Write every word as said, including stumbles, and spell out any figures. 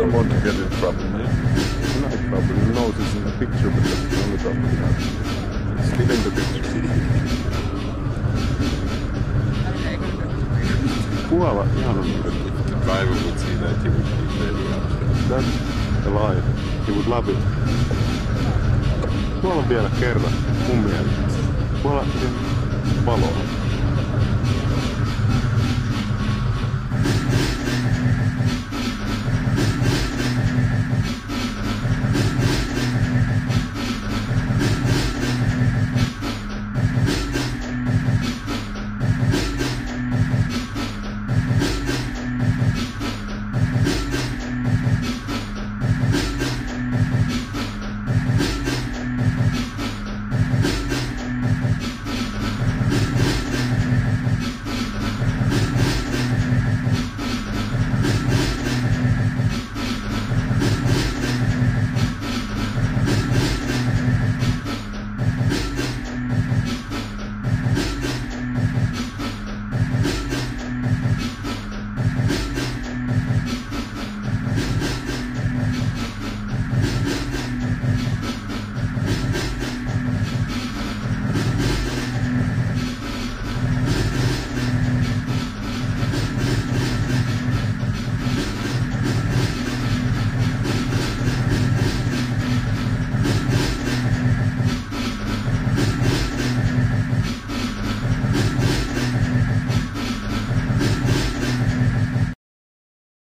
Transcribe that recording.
don't want to get in trouble, man. It's not in trouble. He knows it's in the picture because it's on the top of the house. It's still in the picture. Puola ihan on yhdessä. The driver would see that, he would be very upset. That's a lie. He would love it. Tuolla on vielä kerran, mun mielestä. Tuolla valoa.